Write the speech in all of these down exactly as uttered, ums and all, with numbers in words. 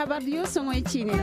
habar yo songo chine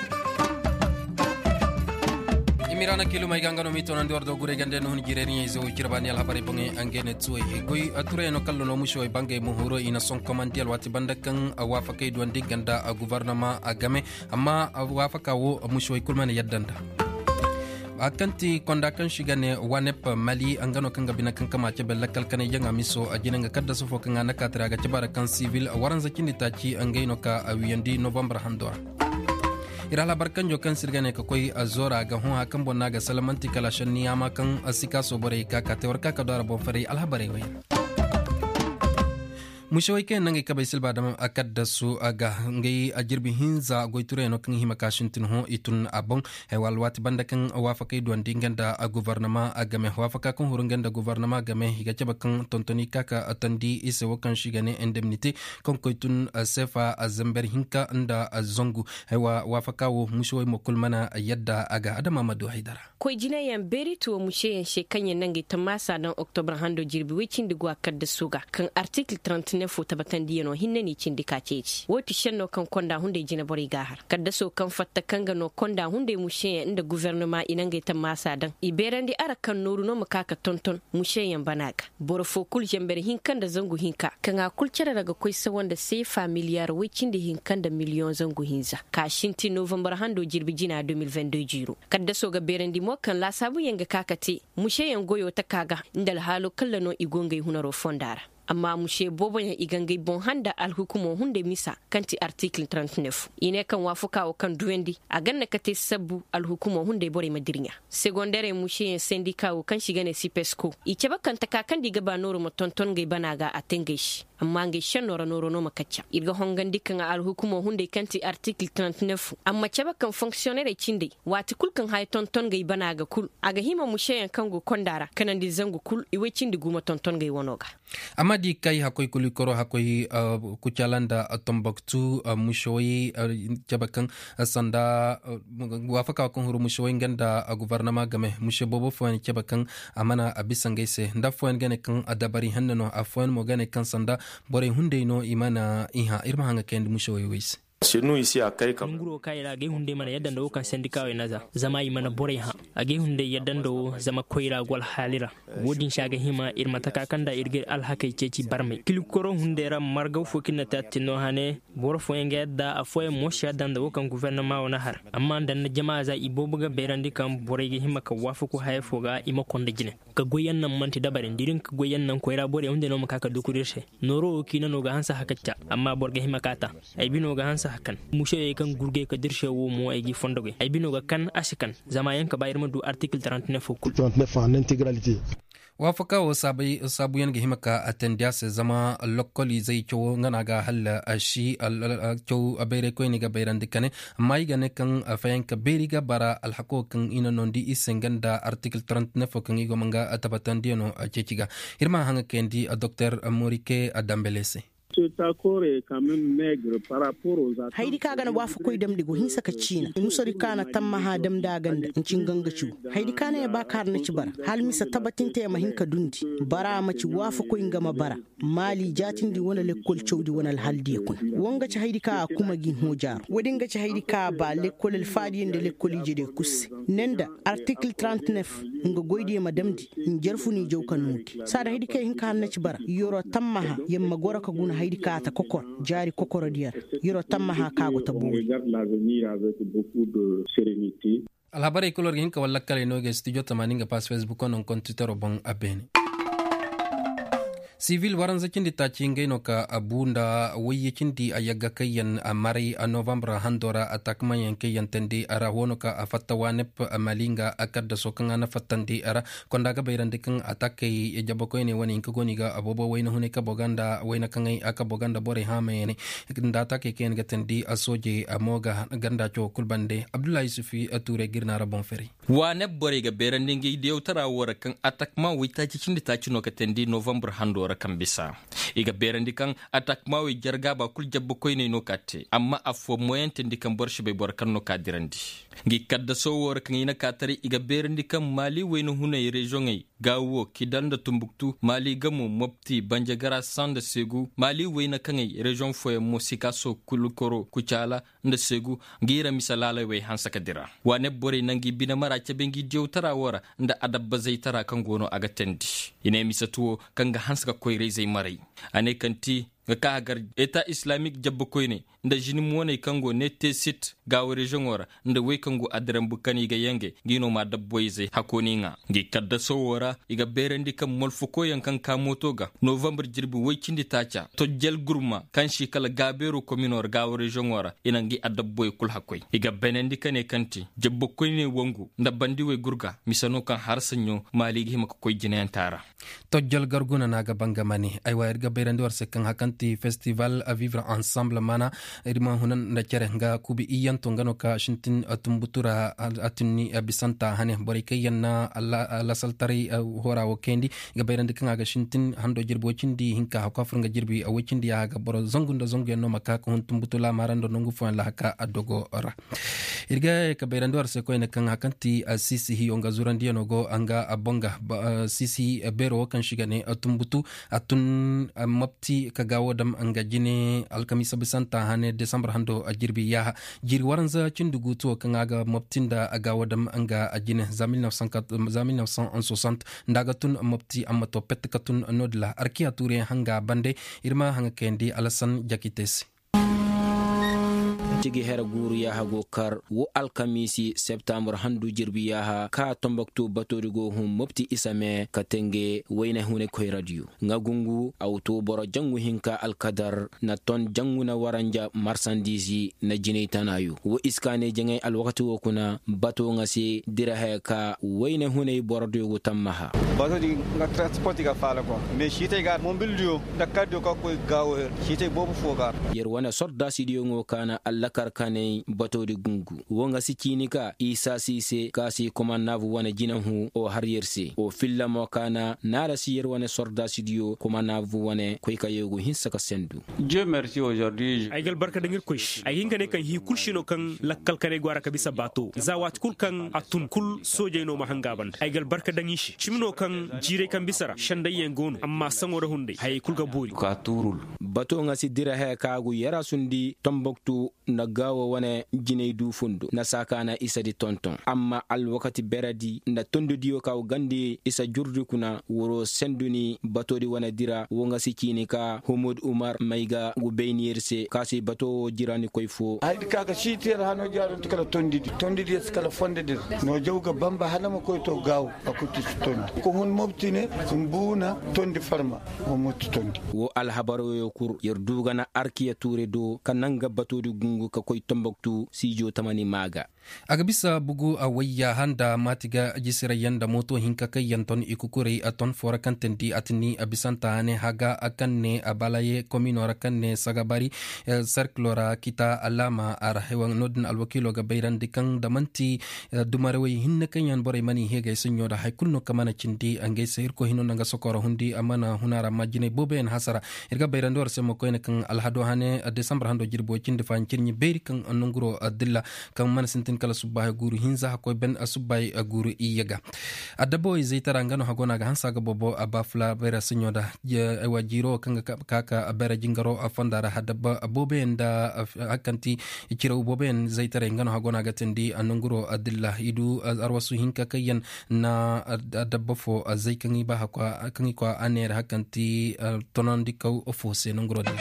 imirana kilo mai gangano mito nan dordo gure gande no jireni zo kirbani al habari bonge angene tsuwe goy ature no kallo no musho bangai muhuro ina son commandel wati bandakan wafa kay duwan diganda gouvernement agame amma wafa kawo musho kulmane yaddanda akanti kondakan shigane wanep mali angano kanga bina kanka ma cebe lakal kane yanga miso ajinanga kadda sufo kanga nakatra ga cebara kan civil waran zakini tachi angaino ka awiyandi november handora irala barkanjo kan sirgane ka koy azora ga hon hakan bonna ga salamanti kala shanni ama kan asika sobore ka ka tewar ka ka dara bon fari alhabare way mushawike nangi kabay silba dam akadda su aga ngai ajirbi hinza goiture no kan hima kashintin ho itun abon e walwati bandakan wafakay duan dinganda a gouvernement agame wafaka kan hurunganda gouvernement game higa cabakan tontoni kaka atandi ise wakan shigane indemnity kon koitun sefa azamber hinka anda zongu e wa wafaka wo mushaway mokulmana yadda aga adama madu haidara koy jinayan beri to mushayen shekanye nangi tamasa dan october hando jirbi wicin digwa akadda suga kan article thirty-nine fo tabatan diyano hinne ni cindika ceci woti shenno kan konda hunde jina bori gahar kadda so kan fatta kanga no konda hunde mushe inda gouvernement inanga ta masa dan iberandi ara kan noru no makaka tonton mushe yan banaga boro fo kul jember hinkan da zangu hinka kan a kulcira daga koi sa wanda sai familiar wicin da hinkan da million zangu hinza ka shinti november hando jirbi jina twenty twenty-two jiro kadda so ga berandi mo kan la sabu yanga kakate mushe yan goyo ta kaga indal halo kallano igongai hunaro fondara amma mushe bobo ya igangai bon handa alhukumo hunde misa kanti article thirty-nine ine kan wafuka o kan duwendi a ganna kate sabu alhukumo hunde bore madirnya secondaire mushe syndicat o kan shigane sipesco ice bakan ta kan diga ba noro mo tonton gai banaga atengesh amma ngai shanora noro no makacca irga hongandi kan alhukumo hunde kanti article thirty-nine amma ce bakan fonctionnaire cinde wati kul kan hay tonton gai banaga kul aga hima mushe kan go kondara kanandi zangu kul iwe cinde guma tonton gai wonoga amma di kai hakoy kulikoro hakoy uh, kuchalanda uh, Tombouctou uh, mushoyi uh, jabakan uh, sanda uh, wafaka kon huru mushoyi nganda uh, gouvernement game mushe bobo fon jabakan amana abisangaise nda fon gane kan adabari hanno afon mo gane kan sanda bore hunde no imana iha irma hanga kend mushoyi wis chez nous ici à Kaika nguro kayra ge hunde mana yadda ndo kan syndicat naza zama yi mana bore ha age hunde yadda ndo zama koira gol halira wodin shaga hima irma takakanda irge al hakai ceci barme kilikoro hunde ram marga fokin ta tinno hane bor fo ngedda afoy mo shadan da kan gouvernement wana har amma dan jama'a za ibobu ga berandi kan bore ge hima ka wafu ko hayfo ga ima konda jine ka goyen nan manti dabarin dirin ka goyen nan koira bore hunde no makaka dukurirse noro kina no ga hansa hakacca amma borge hima kata ay bino ga hansa kan mushe kan gurge ka dirshe wo mo ay gi fondoge ay bino ga kan asikan zama yanka bayir madu article thirty-nine fukul thirty-nine en intégralité wafaka wa sabai sabu yan gihima ka atendia se zama lokoli zai cho ngana ga hal ashi cho abere ko ni ga bayran dikane mai ga ne kan afayan ka beri ga bara al hakokan ina nondi isenganda article thirty-nine kan igo manga atabatan dino checiga irma hanga kendi docteur Morike Adambelese cet accord est quand même maigre par rapport aux attentes. Haidi kaga na wafu koy dem digo hinsa ka China musari kana tamma ha dem daganda incin gangachu haidi kana ya bakar na cibara hal misa tabatin te ma hinka dundi bara ma ci wafu koy ngama bara mali jatin di wona lekol chawdi wona haldi kun wonga ci haidi ka kuma gin hojar wadinga ci haidi ka ba lekol el fadi inde lekol jide kusse nenda article thirty-nine nga goydi ma damdi njerfuni jawkan muti sada haidi ka hinka na cibara yoro tamma ha yemma gora ka guna haidi ka ta kokor jari kokoro diyar yoro tamma ha kago tabu alhabari kulor hinka walla kale no ge studio tamaninga pas Facebook on kon Twitter bon abene civil waran zakindi ta cingai no ka abunda waye kindi ayaga kayan amari a November handora atakma yanke yantende ara wono ka afatta wanep amalinga akadda sokan ana fattandi ara konda ga bayrande kan atake e jabako ne wani ko goni ga abobo wayna hune ka boganda wayna kan ai aka boganda bore ha mene nda take ken gatendi asoje amoga ganda cho kulbande Abdullahi Sufi ature girnara bon feri wanep bore ga bayrande ngi dew tara wora kan atakma wita cinди ta cino ka tendi November handora wara kan bisa iga berandi kan attack mawe jarga ba kul jabbo koyne no katte amma afo moyente ndikan borshi be bor kan no kadirandi ngi kadda so wor kan ina katari iga berandi kan mali wayno hunay region ay gawo kidanda tumbuktu mali gamu mopti banjagara sanda segu mali wayna kan ay region foye musika so kulukoro kuchala nda segu ngira misalala way hansa kadira wane bore nangi bina mara cabengi jewtara wora nda adabba zaytara kan gono aga tendi ine misatuo kanga hansa koy rezay maray ane kanti ga kagar eta islamic jabbo koyne nda jini mone kango nette sit gawo region wora nda we kango adram bukani ga yenge gino ma dabboyze hakoni nga ngi kadda so wora iga berendi kam molfu koyan kan ka motoga november jirbi weycindi tacha to jel gurma kan shi kala gaberu communor gawo region wora ina ngi adabboy kul hakoy iga benendi kane kanti jabbo koyne wongu nda bandi we gurga misano kan harsanyo maligi hima ko koy jinen tara to jel garguna naga bangamani ay wa irga berendi war se kan hakanti festival à vivre ensemble mana irma hunan na cere nga kubi iyanto ngano ka shintin atumbutura atunni bisanta hane bori kayanna alla la saltari hora wo kendi ga beyrande kan ga shintin hando jirbo cindi hinka ha kafur nga jirbi a wicindi ya ga boro zongunda zongu no maka ko tumbutula marando nongu fo la ka adogo ora irga ka beyrande war se ko ne kan hakanti sisi hi onga zurandi no go anga abonga sisi bero kan shigane atumbutu atun mapti ka gawo dam anga jine alkamisa bisanta hane December hando a jirbi yaha jiri waranza cindugu to kan aga moptinda aga wadam anga ajine za mille neuf cent soixante ndaga tun mopti amma to pet katun nodla arkia ture hanga bande irma hanga kendi Alassane Diakitesi tigi hera guru yaha go kar wo alkamisi septembre handu jirbi yaha ka tomboktu batorigo hum mopti isame katenge wayna hune koy radio ngagungu auto boro jangu hinka alkadar na ton jangu na waranja marchandise na jineitanayu wo iskane jengay alwakati wo kuna bato ngasi dirahe ka wayna hune bordo go tamaha bato di nga transport ga fala ko me shite ga mobilio dakado ko ko gawo shite bobu fogar yer wana sorda sidio ngo kana alla karkane bato di gungu wonga sikini ka isa sise kasi komanavu wana jinahu o harierse o filla mo kana nara siyer wana sorda sidio komanavu wana koyka yego hinsa ka sendu. Dieu merci aujourd'hui ay gal barka dangir koy ay hinga ne kan hi kulshino kan lakkal kare gwara ka bisa bato zawat kul kan atun kul soje no mahanga ban ay gal barka dangishi chimno kan jire kan bisara shandayen gono amma sangora hunde hay kulga bori ka turul bato ngasi dira he kagu yara sundi tomboktu na gawo wane jiney du fundu na sakana isa di tonton amma al wakati beradi na tondo diyo kaw gandi isa jurdu kuna woro senduni bato di wane dira wonga sikini ka Humud Umar Maiga gu beynirse kasi bato jirani koy fo ay kaga shitir hano jaru tikala tondidi tondidi skala fonde dir no jawga bamba hanama koy to gaw akuti tondi ko hun mobtine mbuna tondi farma mo motti tondi wo al habaro yo kur yerduga na arkiya ture do kananga bato di gungu ka koy tomboktu sijo tamani maga aga bisa bugu a wayya handa matiga jisira yanda moto hinka kai yanton ikukure aton fora kantendi atni abisanta ne haga akanne abalaye komino rakanne sagabari eh, circlora kita alama ar hewan nodin alwakilo ga bayran dikan damanti eh, dumarewe hinna kanyan bore mani hege sunyo da haykulno kamana cindi ange sir ko hino nanga sokoro hundi amana hunara majine boben hasara irga bayran dor semo ko ne kan alhado hane uh, December hando jirbo cindi fan cirni beri kan nonguro adilla kan man sintin kala subbahay guru hinza ko ben subay guru iyaga adabo zeitara ngano hagona ga hansa ga bobo abafla bera sinyoda je wajiro kanga kaka bera jingaro afandara hadaba boben da akanti ikiro boben zeitara ngano hagona ga tendi anunguro adilla idu arwasu hinka kayan na adabo fo zeikangi ba hakwa kangi kwa aner hakanti tonandi kaw ofose nunguro dilla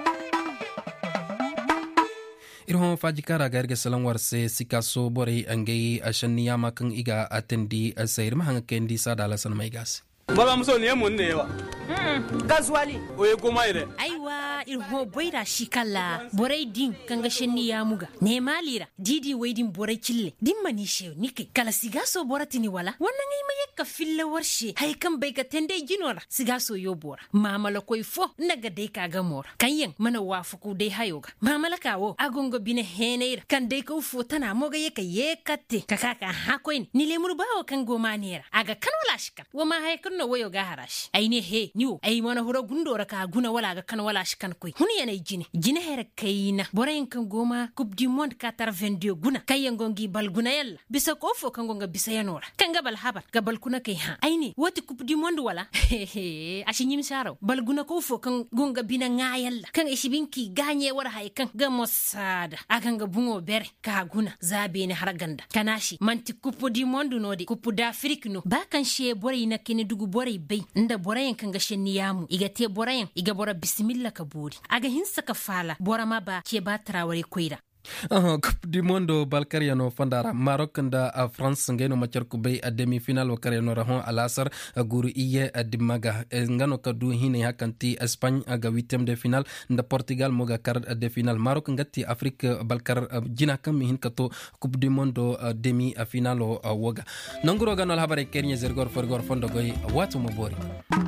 irhon fajikara garga salan warse sikaso bore angay ashaniya makan iga atendi asayir mahanga kendi sadala san maigas baba muso ne mun ne wa mm gaswali oye kuma ire aiwa wala ir ho boyra shikalla borai din kanga shenni ya muga ne malira didi waidin borai kille din mani shew nike kala sigaso boratini wala wannan ngai mai ka filla warshe hay kan bai ka tende ginora sigaso yo bora mamala koy fo naga dai ka ga mora kanyen mana wafuku dai hayoga mamala kawo agongo bine heneira kan dai ko fo tana moga yeka yekatte kaka ka hakoin ni lemur bawo kan goma nera aga kan wala shika wa ma hay kan no wayo ga harash aine he niwo ai mana hura gundora ka guna wala ga kan wala shikan koy huni yana jine jine hera kayina borayin kan goma coupe du monde quatre-vingt-deux guna kayen gongi bal guna yalla bisa ko fo kan gonga bisa yanora kan ga bal habar ga bal kuna kai ha aine wati coupe du monde wala he ashinyim sharo bal guna ko fo kan gonga bina ngayalla kan ishibinki ganye war hay kan ga mosada akan ga bungo ber ka guna zabe ne har ganda kanashi manti coupe du monde no de coupe d'Afrique no ba kan she borai na kini dugu borai bai inda borayin kan ga shenni yamu iga te borayin iga bora bismillah ka buri aga hinsa ka fala bora ma ba ke ba taraware koira Uh, Coupe du Monde Balkariano Fandara Maroc da uh, France ngeno macer ku bay a demi final wakariano rahon alasar uh, guru iye uh, dimaga e ngano kadu hine hakanti Espagne aga huitième de final nda Portugal moga kar uh, de final Maroc ngati Afrique uh, Balkar uh, jina kam hin kato Coupe du Monde uh, demi uh, final uh, woga nanguro ganol habare kernye zergor forgor fondo goy watu mo bori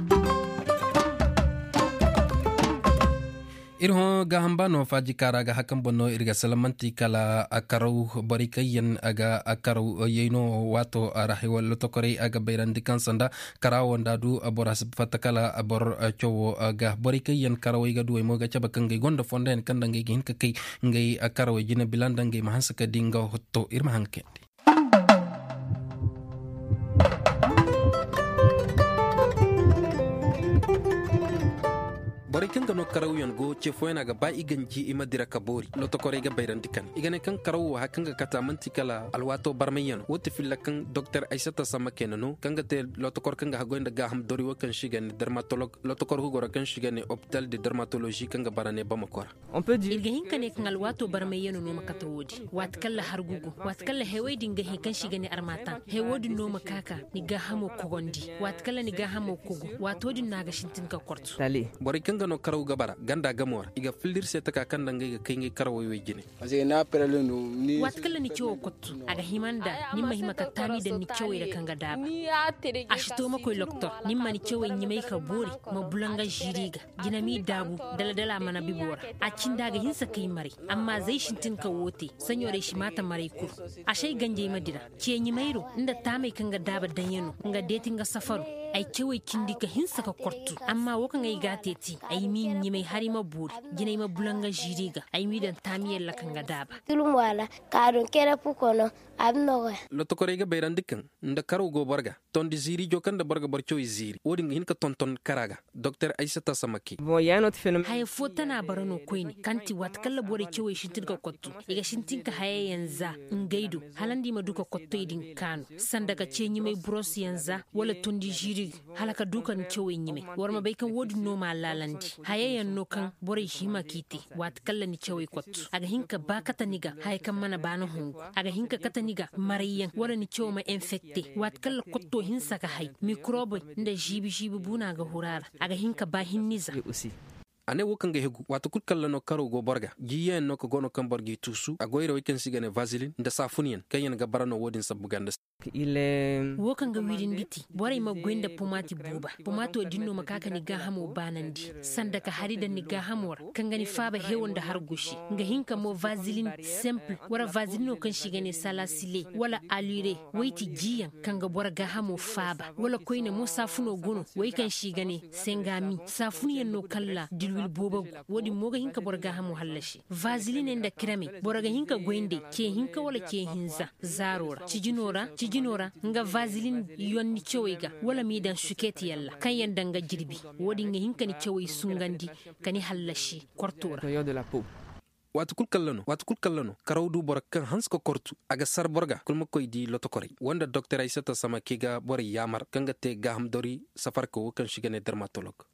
irho ga hambano faji karaga hakan bonno irga salamanti kala akarau barikayen aga akarau yeno wato arahiwal lotokore aga bayrandi kansanda karawo ndadu aboras fatakala abor chowo aga barikayen karawo iga duwe moga chaba kangai gonda fonden kanda ngai hin kakay ngai akarawo jina bilanda ngai mahansaka dinga hotto irma hankendi barikan gano karaw yan go che foyna ga ba iganji imadira kabori loto kore ga bayrandikan igane kan karaw ha kan ga katamanti kala alwato barmayan wote filla kan docteur Aissata Sama kenano kan ga te loto kor kan ga goinda ga ham dori wakan shigan dermatolog loto kor hugora kan shigan hôpital de dermatologie kan ga barane bamakor on peut dire irga hinkane kan alwato barmayan no makata wodi wat kala hargugo wat kala hewedi nga he kan shigan armatan hewodi no makaka ni ga hamo kogondi wat kala ni ga hamo kogo wato din naga shintin ka kortu barikan no karaw gabara ganda gamor iga filir seta ka kanda ngai ga kingi karaw we jine ase na perele no ni wat kala ni ciwo kottu aga himanda nimma himaka tami da ni ciwo da kanga daba ashto ma koy doktor nimma ni ciwo nyime ka bori ma bulanga jiriga gina mi dabu dala dala mana bibora a cinda ga hinsa kai mari amma zai shintin ka wote sanyore shi mata mare ku ashai ganje madira ce nyimairo inda tame kanga daba danyeno nga dating ga safaru ai cewa kindi ka hinsa ka kortu amma wakan ai gateti ai min ni mai harima buri gina ma bulanga jiriga ai mi dan tamiyar la kan gadaba tulum wala ka don kera pukono abno loto kore ga bayrandikan nda karo go borga ton di ziri jokan da borga borcho ziri wodi hin ka tonton karaga docteur Aissata Samaki bon ya not phenom hay fotana barano koini kanti wat kala bore cewa shintin ka kottu iga shintin ka haye yanza ngaido halandi ma duka kotto idin kanu sandaka cenyi mai bros yanza wala tondi jiri halaka dukan cewa nyime warma bai kan wodi no ma lalandi hayayan no kan bore hima kiti wat kala ni cewa kottu aga hinka ba kata niga hay kan mana bana hungu aga hinka kata niga mariyan wala ni cewa ma infecté wat kala kotto hinsa ka hay microbe nda jibi jibi buna ga hurara aga hinka ba hinniza ane wokan ga hegu wato kul kala no karo go borga giyen no ko gono kan borgi tusu agoyro weken sigane vaseline nda safuniyen kayen ga barano wodin sabuganda ile wokan ga widin diti bore ma gwenda pomati buba pomato dinno makaka ni ga hamo banandi sanda ka harida ni ga hamor kan gani faba hewonda har gushi nga hinka mo vaseline simple wala vaseline kan shigane salasile wala alure waiti jiyan kan ga bora ga hamo faba wala koine mo safuno gono wai kan shigane sengami safuniyen no kalla dilwil boba wodi moga hinka bora ga hamo hallashi vaseline nda krame bora ga hinka gwende ke hinka wala ke hinza zarora cijinora jinora nga vaseline yonni cewega wala mi dan shuketi yalla kan yanda nga jirbi wodi nga hinkani cewai sungandi kani hallashi kortora watu kul kallano watu kul kallano karawdu borakan hansko kortu aga sar borga kulma koy di lotokori wanda docteur Aissata Sama kiga bor yamar kanga te gaham dori safar ko kan shigane dermatolog